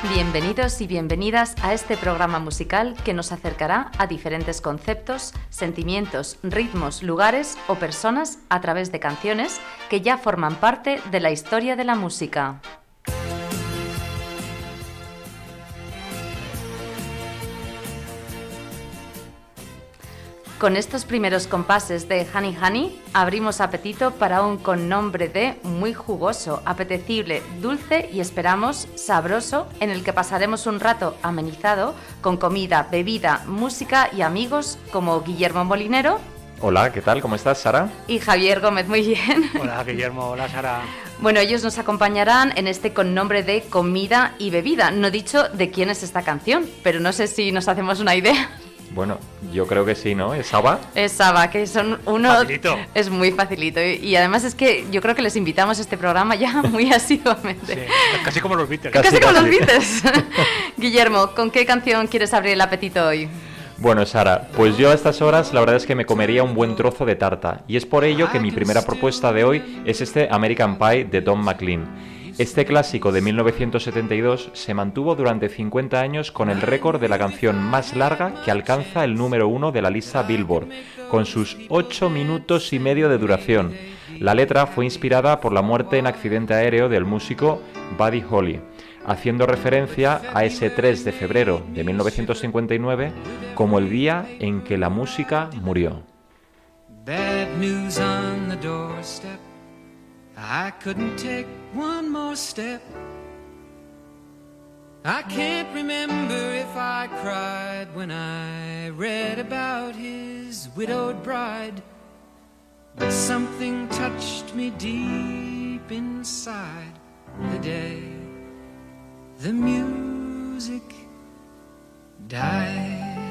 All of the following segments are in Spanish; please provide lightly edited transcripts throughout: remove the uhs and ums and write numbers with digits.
Bienvenidos y bienvenidas a este programa musical que nos acercará a diferentes conceptos, sentimientos, ritmos, lugares o personas a través de canciones que ya forman parte de la historia de la música. Con estos primeros compases de Honey Honey abrimos apetito para un connombre de muy jugoso, apetecible, dulce y esperamos sabroso, en el que pasaremos un rato amenizado con comida, bebida, música y amigos como Guillermo Molinero. Hola, ¿qué tal? ¿Cómo estás, Sara? Y Javier Gómez, muy bien. Hola, Guillermo. Hola, Sara. Bueno, ellos nos acompañarán en este connombre de comida y bebida. No he dicho de quién es esta canción, pero no sé si nos hacemos una idea. Bueno, yo creo que sí, ¿no? ¿Es Saba? Es Saba, que son uno... Facilito. Es muy facilito. Y además es que yo creo que les invitamos a este programa ya muy asiduamente. Sí, casi como los Beatles. Casi como los Beatles. Guillermo, ¿con qué canción quieres abrir el apetito hoy? Bueno, Sara, pues yo a estas horas la verdad es que me comería un buen trozo de tarta. Y es por ello que mi primera propuesta de hoy es este American Pie de Don McLean. Este clásico de 1972 se mantuvo durante 50 años con el récord de la canción más larga que alcanza el número 1 de la lista Billboard, con sus 8 minutos y medio de duración. La letra fue inspirada por la muerte en accidente aéreo del músico Buddy Holly, haciendo referencia a ese 3 de febrero de 1959 como el día en que la música murió. Bad news on the doorstep. I couldn't take one more step. I can't remember if I cried when I read about his widowed bride, but something touched me deep inside the day the music died.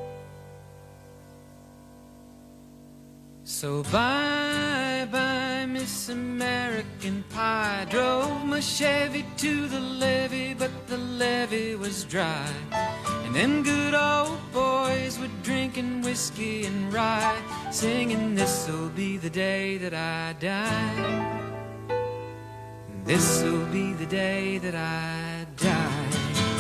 So bye-bye, Miss American Pie. Drove my Chevy to the levee, but the levee was dry. And them good old boys were drinking whiskey and rye, singing, this'll be the day that I die. This'll be the day that I die.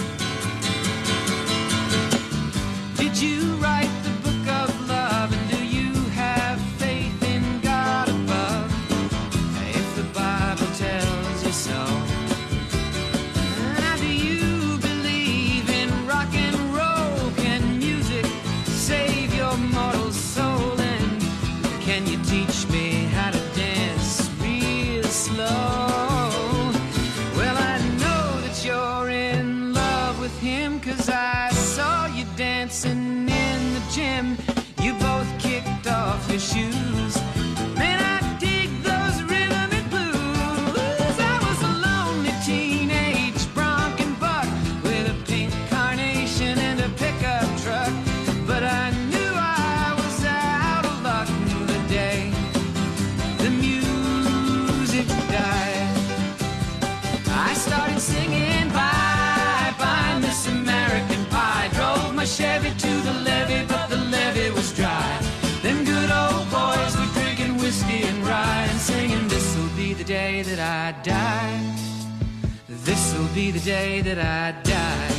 Did you write the book of love, and do you have faith in God above? If the Bible tells you so. Now do you believe in rock and roll? Can music save your mortal soul? And can you teach me how to dance real slow? Well, I know that you're in love with him, 'cause I saw you dancing in the gym. You both kicked off your shoes. Man, I dig those rhythm and blues. I was a lonely teenage bronc and buck with a pink carnation and a pickup truck, but I knew I was out of luck the day the music died. I started singing bye-bye, Miss American Pie. Drove my Chevy to the levee, but the levee was dry. Them good old boys were drinking whiskey and rye and singing, this'll be the day that I die. This'll be the day that I die.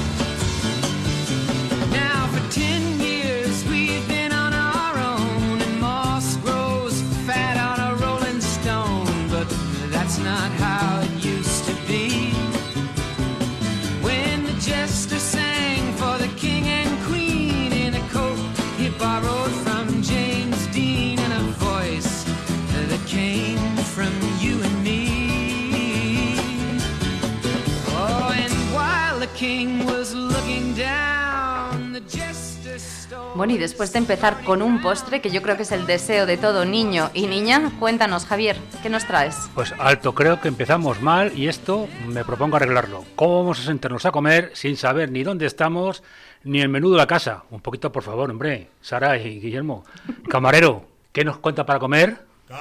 Now for 10 years we've been on our own, and moss grows fat on a rolling stone, but that's not how it used to be. When the jester sang for the king and queen in a coat he borrowed from James Dean, and a voice that came from you and me. Oh, and while the king was looking down, the jester stole... Bueno, y después de empezar con un postre, que yo creo que es el deseo de todo niño y niña, cuéntanos, Javier, ¿qué nos traes? Pues alto, creo que empezamos mal y esto me propongo arreglarlo. ¿Cómo vamos a sentarnos a comer sin saber ni dónde estamos ni el menú de la casa? Un poquito, por favor, hombre. Sara y Guillermo. Camarero, ¿qué nos cuenta para comer?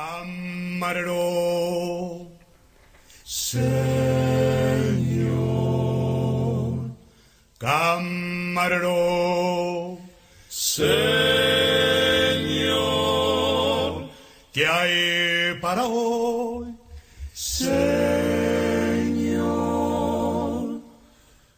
Camarero, señor, camarero, señor, ¿qué hay para hoy, señor?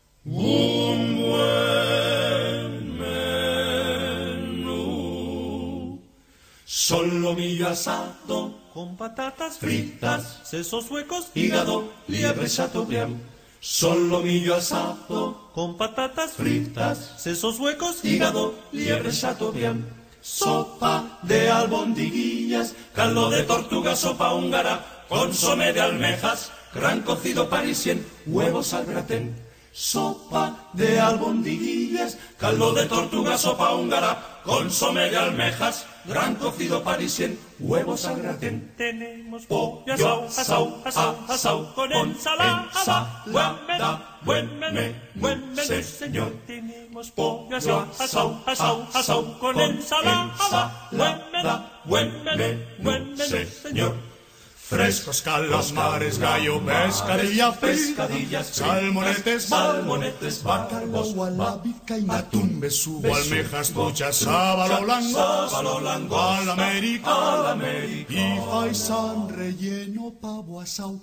solomillo asado, con patatas fritas, sesos huecos, hígado, liebre chateaubriand. Solomillo asado, con patatas fritas, sesos huecos, hígado, liebre chateaubriand. Sopa de albondiguillas, caldo de tortuga, sopa húngara, consomé de almejas, gran cocido parisien, huevos al gratén. Sopa de albondiguillas, caldo de tortuga, sopa húngara, consomé de almejas, gran cocido parisien, huevos al gratén. tenemos Pollo pollo asau, asau, con con ensalada, buen menú, señor. señor. Tenemos Pollo pollo asau, con ensalada, buen menú, señor. Frescos calamares, gallo, pescadilla, pescadillas, salmonetes, bacalao, vizcaína, atún, besugo, almejas, truchas, sábalo, lango, al América, y faisán relleno, pavo, asau,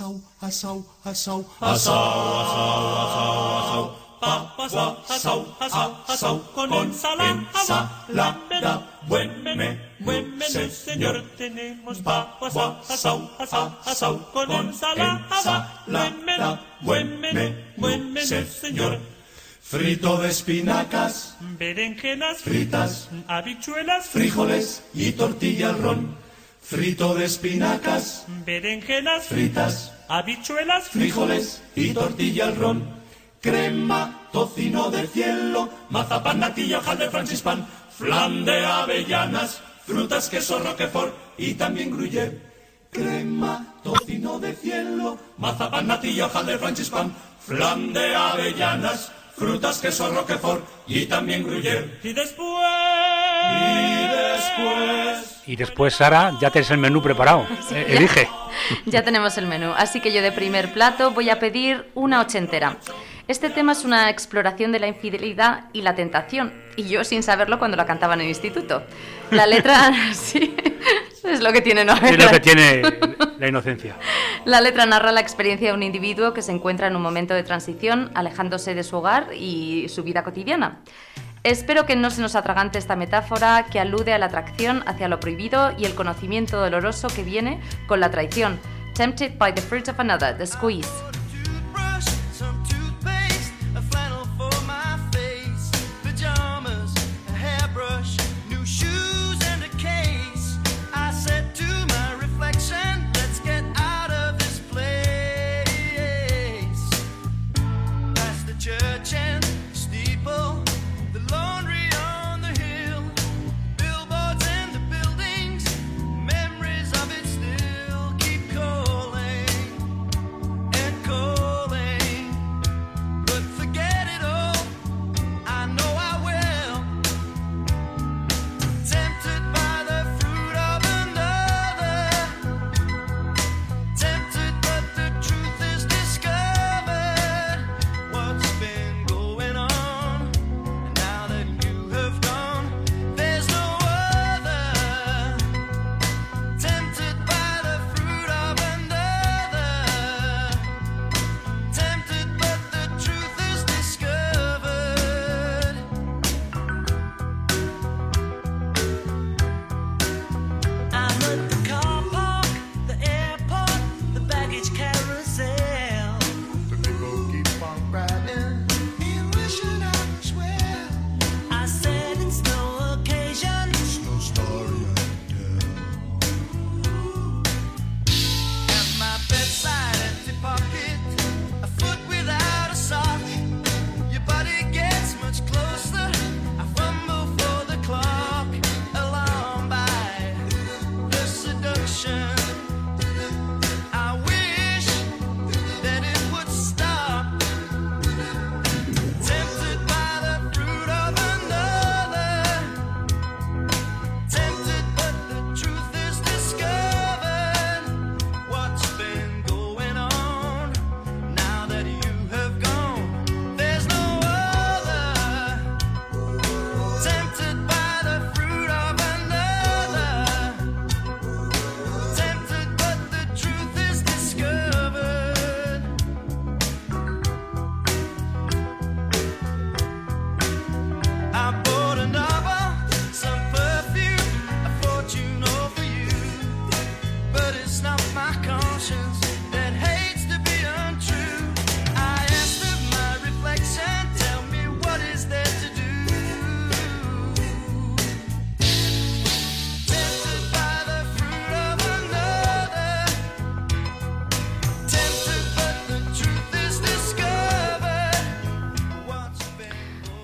con ensalada, buen menú, señor. Tenemos papas asau, con ensalada, buen menú, señor. Frito de espinacas, Berenjenas fritas, habichuelas, frijoles y tortilla al ron. Frito de espinacas, berenjenas fritas, habichuelas, frijoles y tortilla al ron. Crema, tocino de cielo, mazapán, natilla, hojaldre, francispan, flan de avellanas, frutas, queso, roquefort y también gruyère. Crema, tocino de cielo, mazapán, natilla, hojaldre, francispan, flan de avellanas, frutas, queso, roquefort y también gruyère. y después Y después, Sara, ya tienes el menú preparado. Elige. Ya tenemos el menú, así que yo de primer plato voy a pedir una ochentera. Este tema es una exploración de la infidelidad y la tentación, y yo sin saberlo cuando la cantaba en el instituto. La letra, sí, es lo que tiene, ¿no? Es lo que tiene la inocencia. La letra narra la experiencia de un individuo que se encuentra en un momento de transición, alejándose de su hogar y su vida cotidiana. Espero que no se nos atragante esta metáfora que alude a la atracción hacia lo prohibido y el conocimiento doloroso que viene con la traición. Tempted by the fruit of another, The Squeeze. Toothbrush, some toothpaste, a flannel for my face, pajamas, a hairbrush, new shoes and a case. I said to my reflection, let's get out of this place. Past the church and steeple, the laundry on the hill, billboards and the buildings, memories of it still keep calling and calling.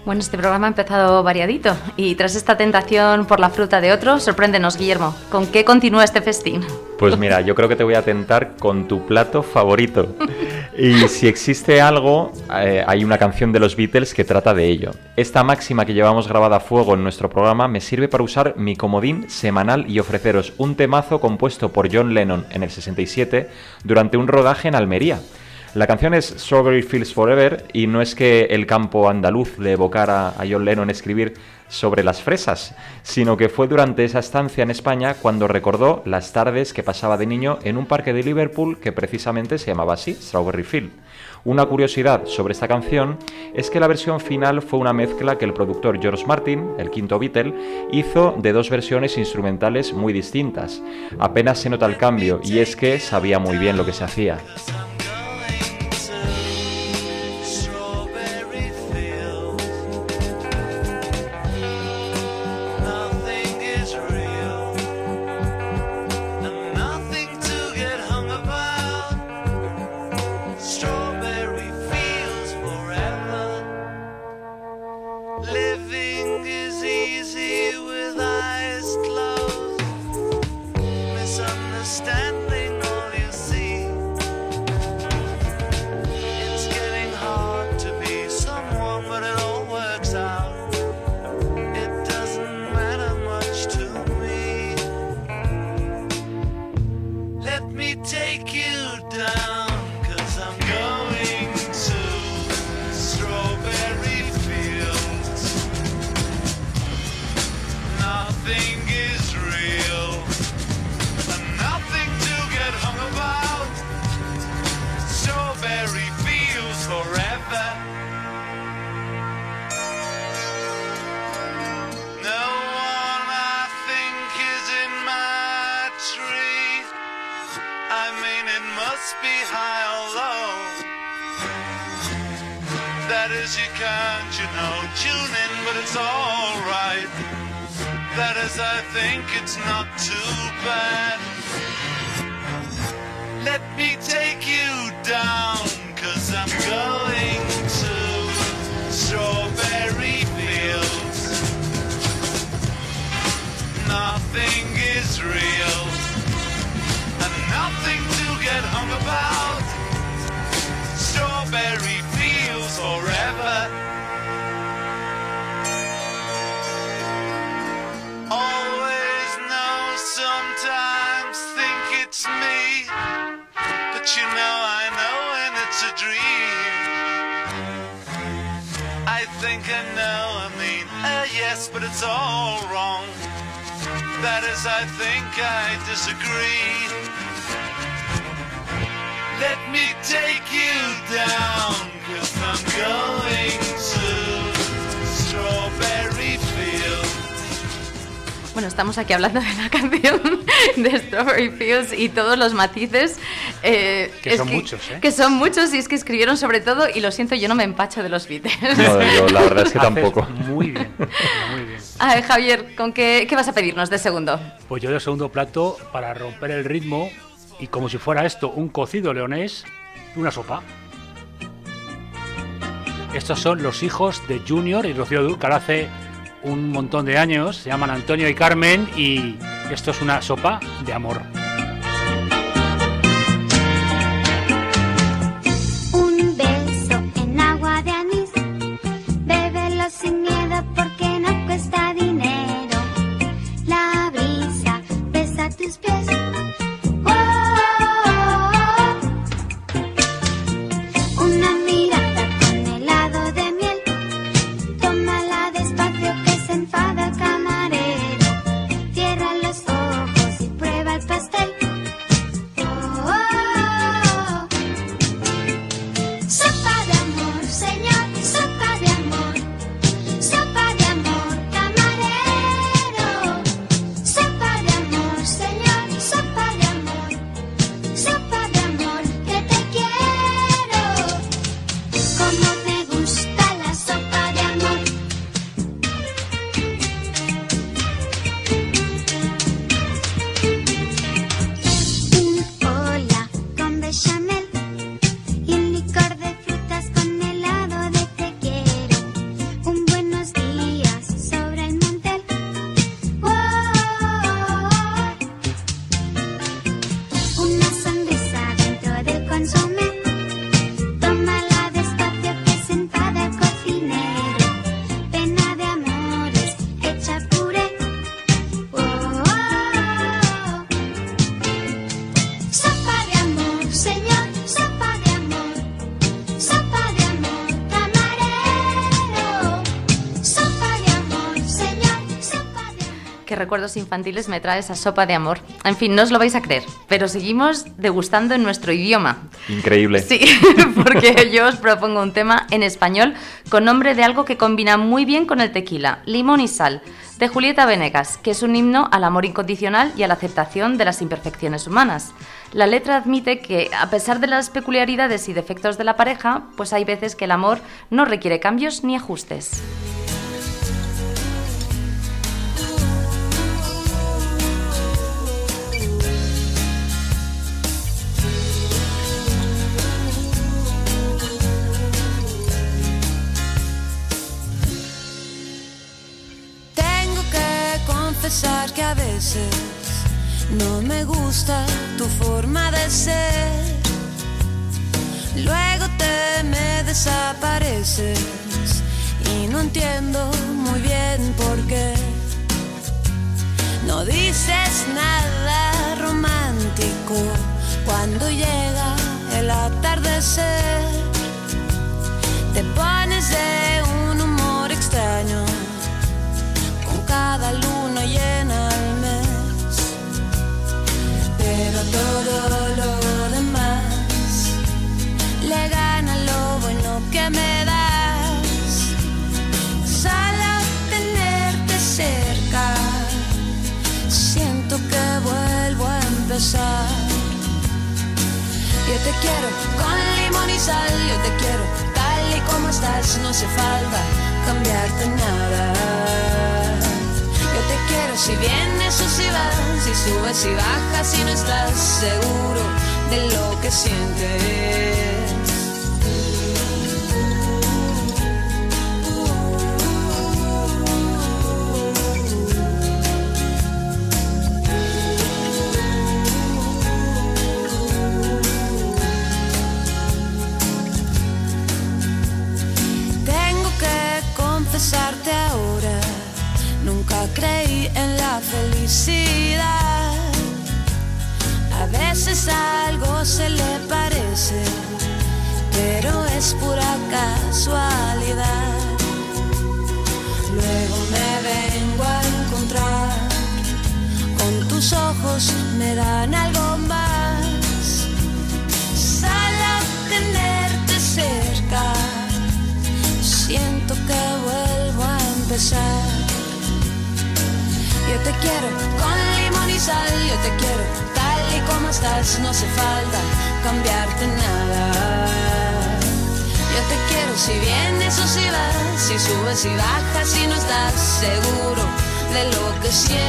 Bueno, este programa ha empezado variadito y tras esta tentación por la fruta de otro, sorpréndenos, Guillermo. ¿Con qué continúa este festín? Pues mira, yo creo que te voy a tentar con tu plato favorito. Y si existe algo, hay una canción de los Beatles que trata de ello. Esta máxima que llevamos grabada a fuego en nuestro programa me sirve para usar mi comodín semanal y ofreceros un temazo compuesto por John Lennon en el 67 durante un rodaje en Almería. La canción es Strawberry Fields Forever y no es que el campo andaluz le evocara a John Lennon escribir sobre las fresas, sino que fue durante esa estancia en España cuando recordó las tardes que pasaba de niño en un parque de Liverpool que precisamente se llamaba así, Strawberry Field. Una curiosidad sobre esta canción es que la versión final fue una mezcla que el productor George Martin, el quinto Beatle, hizo de dos versiones instrumentales muy distintas. Apenas se nota el cambio y es que sabía muy bien lo que se hacía. Bueno, estamos aquí hablando de la canción de Strawberry Fields y todos los matices. Que son muchos, ¿eh? Que son muchos y es que escribieron sobre todo, y lo siento, yo no me empacho de los Beatles. No, yo la verdad es que tampoco. Muy bien, muy bien. A ver, Javier, ¿con qué vas a pedirnos de segundo? Pues yo de segundo plato, para romper el ritmo, y como si fuera esto un cocido leonés, una sopa. Estos son los hijos de Junior y Rocío Dúrcal hace un montón de años, se llaman Antonio y Carmen, y esto es una sopa de amor. Un beso en agua de anís, bébelo sin miedo porque no cuesta dinero. La brisa besa tus pies. Una mirada con helado de miel, tómala despacio que se enfada el camarero. Cierra los ojos y prueba el pastel. Sopa de amor, señor, sopa de amor. Sopa de amor, camarero. Sopa de amor, señor, sopa recuerdos infantiles me trae esa sopa de amor. En fin, no os lo vais a creer, pero seguimos degustando en nuestro idioma. Increíble. Sí, porque yo os propongo un tema en español con nombre de algo que combina muy bien con el tequila, Limón y Sal, de Julieta Venegas, que es un himno al amor incondicional y a la aceptación de las imperfecciones humanas. La letra admite que, a pesar de las peculiaridades y defectos de la pareja, pues hay veces que el amor no requiere cambios ni ajustes. Confesar que a veces no me gusta tu forma de ser. Luego te me desapareces y no entiendo muy bien por qué. No dices nada romántico cuando llega el atardecer. Te pones de un humor extraño cada luna llena al mes, pero todo lo demás le gana lo bueno que me das. Solo tenerte cerca, siento que vuelvo a empezar. Yo te quiero con limón y sal, yo te quiero tal y como estás, no hace falta cambiarte nada. Yo te quiero si vienes o si vas, si subes y bajas, si no estás seguro de lo que sientes. Tengo que confesarte ahora, nunca creí en la felicidad. A veces algo se le parece, pero es pura casualidad. Luego me vengo a encontrar con tus ojos, me dan algo más. Solo tenerte cerca, siento que vuelvo a empezar. Yo te quiero con limón y sal, yo te quiero tal y como estás, no hace falta cambiarte nada. Yo te quiero si vienes o si vas, si subes y bajas, si no estás seguro de lo que sientes.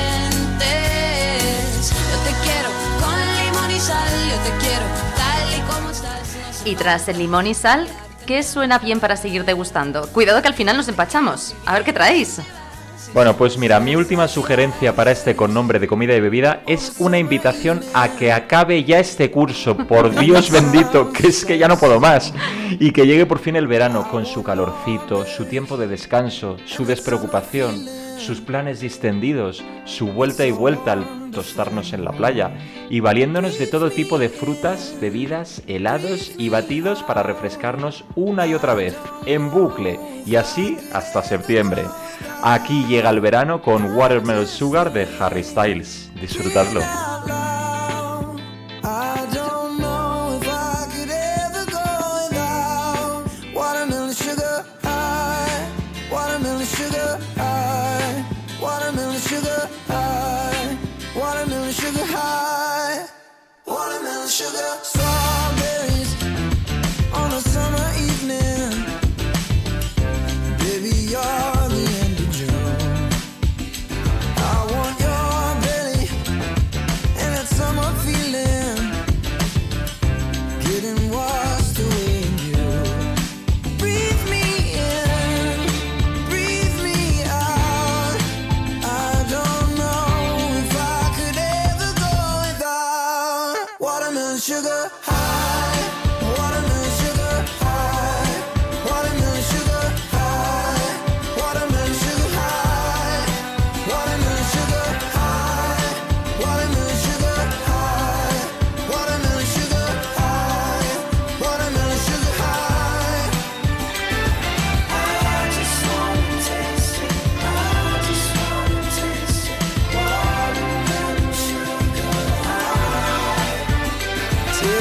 Yo te quiero con limón y sal, yo te quiero tal y como estás. No hace Y tras el limón y sal, ¿qué suena bien para seguir degustando? Cuidado que al final nos empachamos. A ver qué traéis. Bueno, pues mira, mi última sugerencia para este con nombre de comida y bebida es una invitación a que acabe ya este curso, por Dios bendito, que es que ya no puedo más, y que llegue por fin el verano con su calorcito, su tiempo de descanso, su despreocupación, sus planes distendidos, su vuelta y vuelta al tostarnos en la playa, y valiéndonos de todo tipo de frutas, bebidas, helados y batidos para refrescarnos una y otra vez, en bucle, y así hasta septiembre. Aquí llega el verano con Watermelon Sugar de Harry Styles. Disfrutadlo.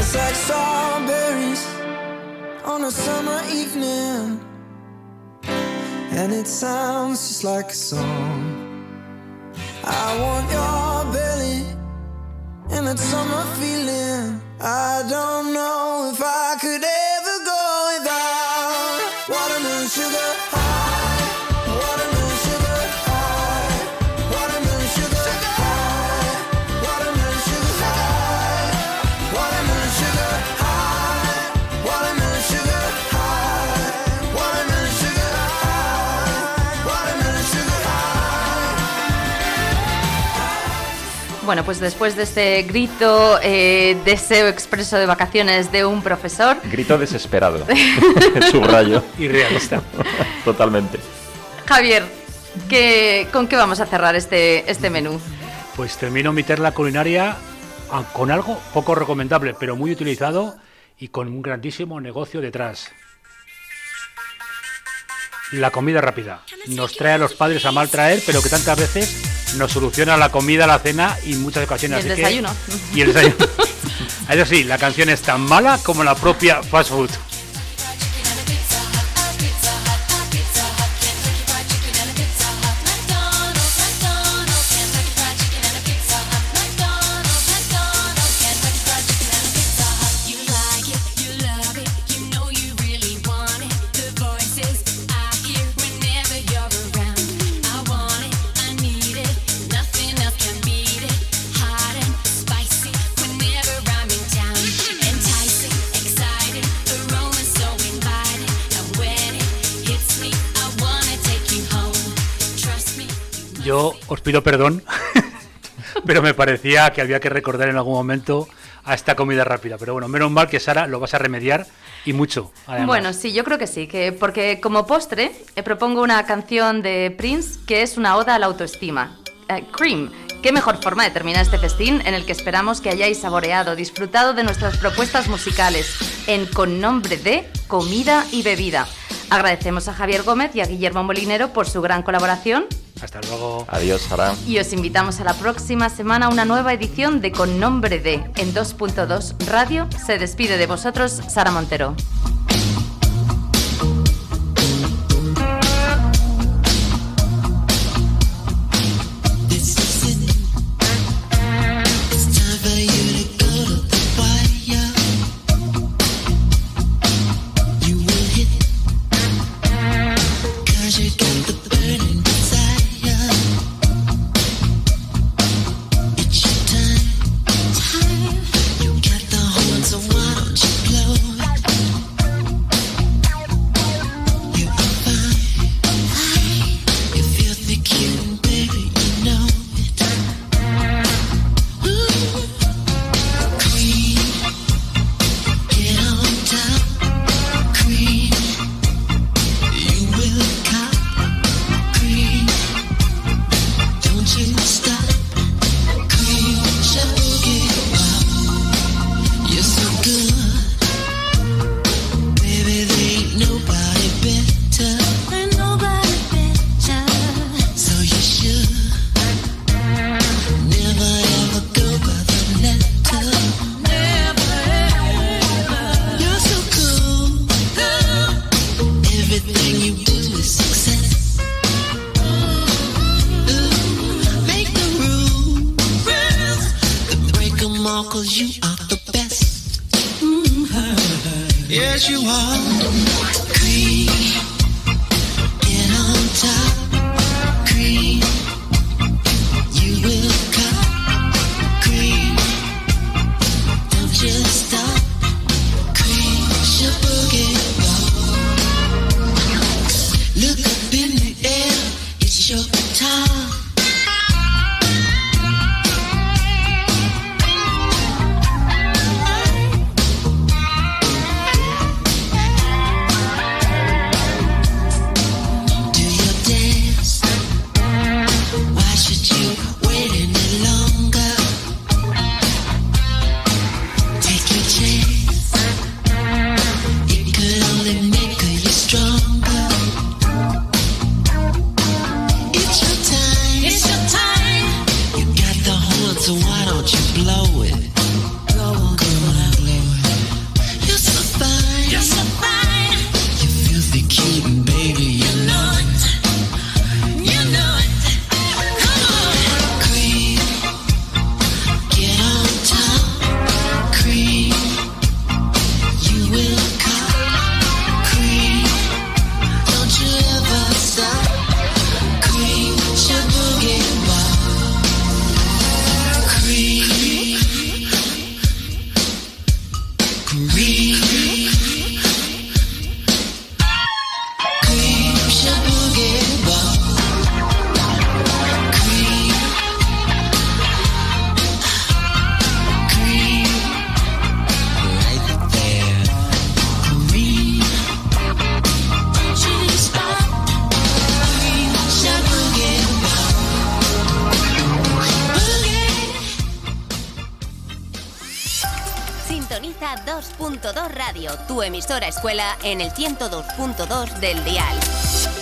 Tastes like strawberries on a summer evening, and it sounds just like a song. I want your belly and that summer feeling. I don't know if I could ever go without watermelon sugar high, watermelon sugar high, watermelon sugar high, watermelon sugar high, watermelon sugar high, watermelon sugar high, watermelon sugar high, watermelon sugar high. Bueno, pues después de este grito, deseo expreso de vacaciones de un profesor. Grito desesperado, subrayo. Y realista. Totalmente. Javier, ¿con qué vamos a cerrar este menú? Pues termino mi terla culinaria con algo poco recomendable, pero muy utilizado y con un grandísimo negocio detrás. La comida rápida. Nos trae a los padres a mal traer, pero que tantas veces nos soluciona la comida, la cena y en muchas ocasiones. Y el desayuno. Y el desayuno. Eso sí, la canción es tan mala como la propia fast food. Yo os pido perdón, pero me parecía que había que recordar en algún momento a esta comida rápida. Pero bueno, menos mal que Sara lo vas a remediar y mucho, además. Bueno, sí, yo creo que sí, porque como postre propongo una canción de Prince que es una oda a la autoestima. Cream. Qué mejor forma de terminar este festín en el que esperamos que hayáis saboreado, disfrutado de nuestras propuestas musicales en Con Nombre de Comida y Bebida. Agradecemos a Javier Gómez y a Guillermo Molinero por su gran colaboración. Hasta luego. Adiós, Sara. Y os invitamos a la próxima semana a una nueva edición de Con Nombre de en 2.2 Radio. Se despide de vosotros Sara Montero. Yes, you are. Cream, get on top. Cream, you will cut. Cream, don't just stop. Cream, your boogie. Look up in the air, it's your time. So why don't you blow it? Go on, blow it. Sintoniza 2.2 Radio, tu emisora escuela en el 102.2 del dial.